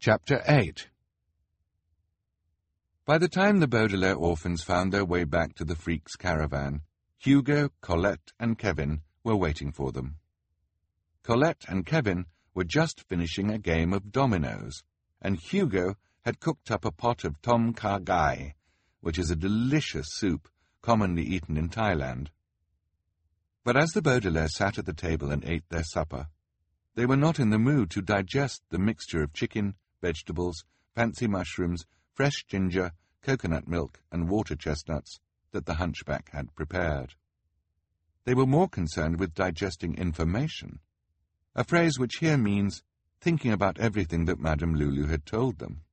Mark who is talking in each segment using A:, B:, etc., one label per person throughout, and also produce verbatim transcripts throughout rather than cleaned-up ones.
A: Chapter eight. By the time the Baudelaire orphans found their way back to the Freaks' caravan, Hugo, Colette, and Kevin were waiting for them. Colette and Kevin were just finishing a game of dominoes, and Hugo had cooked up a pot of tom kha gai, which is a delicious soup commonly eaten in Thailand. But as the Baudelaire sat at the table and ate their supper, they were not in the mood to digest the mixture of chicken, vegetables, fancy mushrooms, fresh ginger, coconut milk, and water chestnuts that the hunchback had prepared. They were more concerned with digesting information, a phrase which here means thinking about everything that Madame Lulu had told them.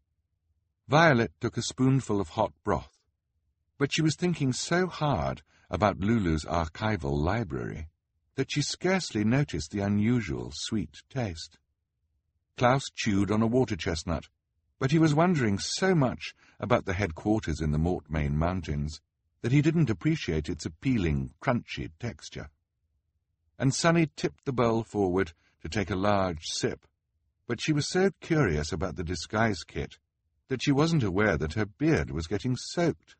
A: Violet took a spoonful of hot broth, but she was thinking so hard about Lulu's archival library that she scarcely noticed the unusual sweet taste. Klaus chewed on a water chestnut, but he was wondering so much about the headquarters in the Mortmain Mountains that he didn't appreciate its appealing, crunchy texture. And Sunny tipped the bowl forward to take a large sip, but she was so curious about the disguise kit that she wasn't aware that her beard was getting soaked.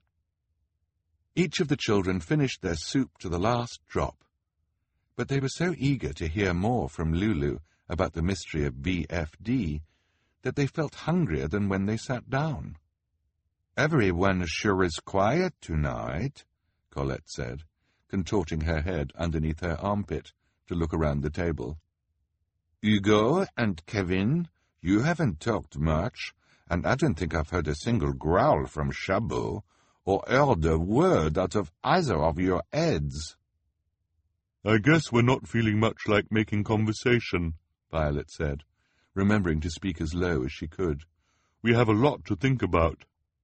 A: Each of the children finished their soup to the last drop, but they were so eager to hear more from Lulu about the mystery of V F D that they felt hungrier than when they sat down. "Everyone sure is quiet tonight," Colette said, contorting her head underneath her armpit to look around the table. "Hugo and Kevin, you haven't talked much, and I don't think I've heard a single growl from Chabot, or heard a word out of either of your heads."
B: "I guess we're not feeling much like making conversation," Violet said, remembering to speak as low as she could. "We have a lot to think about."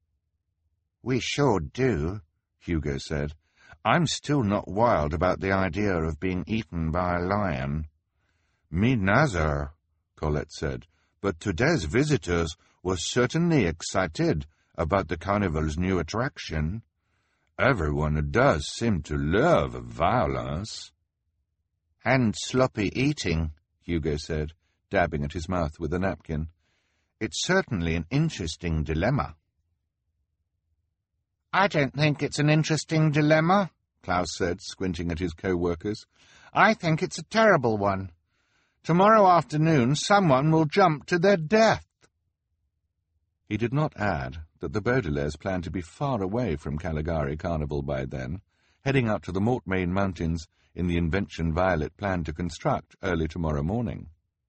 C: "We sure do," Hugo said. "I'm still not wild about the idea of being eaten by a lion."
A: "Me neither," Colette said, "but today's visitors were certainly excited about the carnival's new attraction. Everyone does seem to love violence."
C: "And sloppy eating," Hugo said,
A: dabbing at his mouth with a napkin.
C: "It's certainly an interesting dilemma." "I don't think it's an interesting dilemma," Klaus said, squinting at his co-workers. "I think it's a terrible one. Tomorrow afternoon someone will jump to their death."
A: He did not add that the Baudelaires planned to be far away from Caligari Carnival by then, heading out to the Mortmain Mountains in the invention Violet planned to construct early tomorrow morning.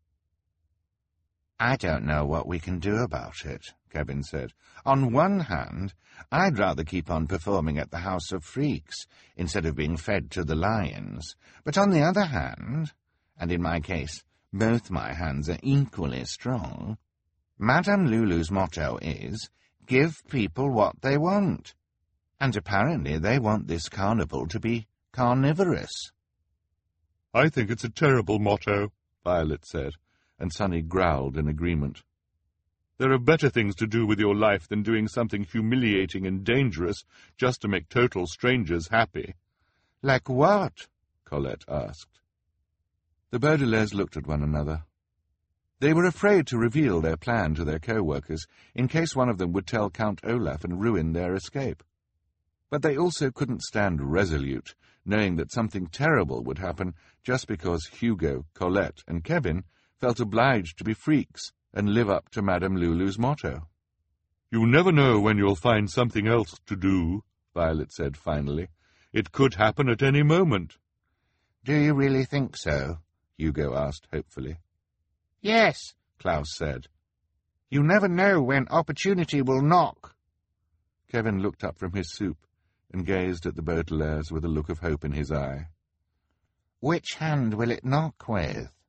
C: "I don't know what we can do about it," Kevin said. "On one hand, I'd rather keep on performing at the House of Freaks instead of being fed to the lions. But on the other hand, and in my case, both my hands are equally strong, Madame Lulu's motto is, give people what they want. And apparently they want this carnival to be carnivorous."
B: "I think it's a terrible motto,"
A: Violet said, and Sunny growled in agreement.
B: "There are better things to do with your life than doing something humiliating and dangerous just to make total strangers happy."
C: "Like what?"
A: Colette asked. The Baudelaires looked at one another. They were afraid to reveal their plan to their co-workers in case one of them would tell Count Olaf and ruin their escape. But they also couldn't stand resolute, knowing that something terrible would happen just because Hugo, Colette, and Kevin felt obliged to be freaks and live up to Madame Lulu's motto.
B: "You never know when you'll find something else to do," Violet said finally. "It could happen at any moment."
C: "Do you really think so?"
A: Hugo asked hopefully.
C: "Yes," Klaus said. "You never know when opportunity will knock."
A: Kevin looked up from his soup and gazed at the Baudelaires with a look of hope in his eye.
C: "Which hand will it knock with?"